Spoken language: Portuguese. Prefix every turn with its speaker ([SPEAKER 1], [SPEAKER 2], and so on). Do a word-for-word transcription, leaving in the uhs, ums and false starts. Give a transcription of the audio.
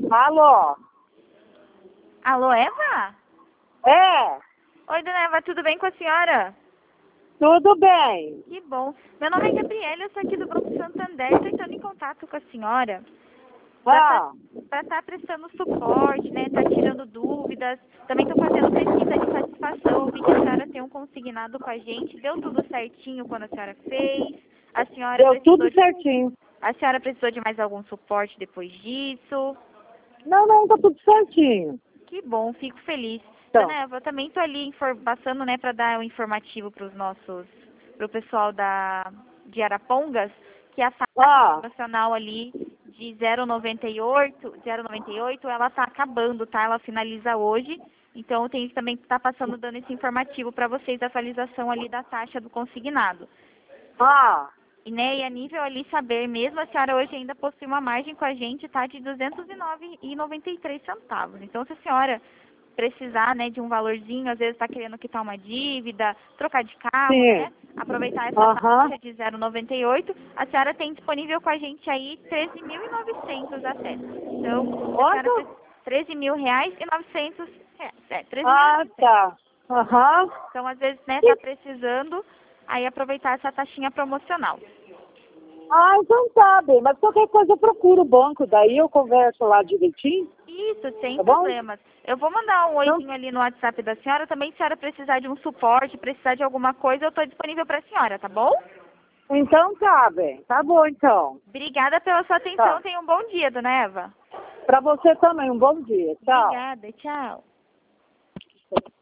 [SPEAKER 1] Alô?
[SPEAKER 2] Alô, Eva?
[SPEAKER 1] É,
[SPEAKER 2] Oi, dona Eva, tudo bem com a senhora?
[SPEAKER 1] tudo bem.
[SPEAKER 2] Que bom. Meu nome é Gabriela, eu sou aqui do Banco Santander, estou entrando em contato com a senhora
[SPEAKER 1] Ah,
[SPEAKER 2] para estar prestando suporte, né? Tá tirando dúvidas. Também estou fazendo pesquisa de satisfação. Vi que a senhora tem um consignado com a gente. Deu tudo certinho quando a senhora fez? A senhora
[SPEAKER 1] deu
[SPEAKER 2] precisou
[SPEAKER 1] tudo
[SPEAKER 2] de,
[SPEAKER 1] certinho.
[SPEAKER 2] a senhora precisou de mais algum suporte depois disso?
[SPEAKER 1] Não, não, tá tudo certinho.
[SPEAKER 2] Que bom, fico feliz.
[SPEAKER 1] Então,
[SPEAKER 2] Dona Eva, eu também estou ali infor- passando, né, para dar um informativo para os nossos, para o pessoal da, de Arapongas, que a taxa
[SPEAKER 1] ah,
[SPEAKER 2] promocional ali de zero vírgula noventa e oito, zero vírgula noventa e oito, ela está acabando, tá? Ela finaliza hoje. Então, eu tenho que também estar passando, dando esse informativo para vocês, a atualização ali da taxa do consignado.
[SPEAKER 1] ah,
[SPEAKER 2] E, né, e a nível ali saber mesmo, a senhora hoje ainda possui uma margem com a gente, tá, de duzentos e nove reais e noventa e três centavos. Então, se a senhora precisar, né, de um valorzinho, às vezes está querendo quitar uma dívida, trocar de carro,
[SPEAKER 1] sim.
[SPEAKER 2] né, aproveitar essa
[SPEAKER 1] Aham.
[SPEAKER 2] taxa de zero vírgula noventa e oito, a senhora tem disponível com a gente aí treze mil e novecentos até. Então, se a senhora pre-
[SPEAKER 1] Quanto?
[SPEAKER 2] treze mil reais e novecentos reais, é, treze mil e
[SPEAKER 1] Ah,
[SPEAKER 2] novecentos.
[SPEAKER 1] tá. Aham.
[SPEAKER 2] Então, às vezes, né, tá precisando, aí aproveitar essa taxinha promocional.
[SPEAKER 1] Ah, então tá bem. Mas qualquer coisa eu procuro o banco, daí eu converso lá direitinho,
[SPEAKER 2] Isso, sem
[SPEAKER 1] tá bom?
[SPEAKER 2] problemas. Eu vou mandar um
[SPEAKER 1] Então,
[SPEAKER 2] oizinho ali no WhatsApp da senhora. Também, se a senhora precisar de um suporte, precisar de alguma coisa, eu estou disponível para a senhora, tá bom?
[SPEAKER 1] então tá bem. Tá bom, então.
[SPEAKER 2] Obrigada pela sua atenção.
[SPEAKER 1] Tá.
[SPEAKER 2] Tenha um bom dia, dona Eva.
[SPEAKER 1] Pra você também, um bom dia. Tchau.
[SPEAKER 2] Obrigada, tchau.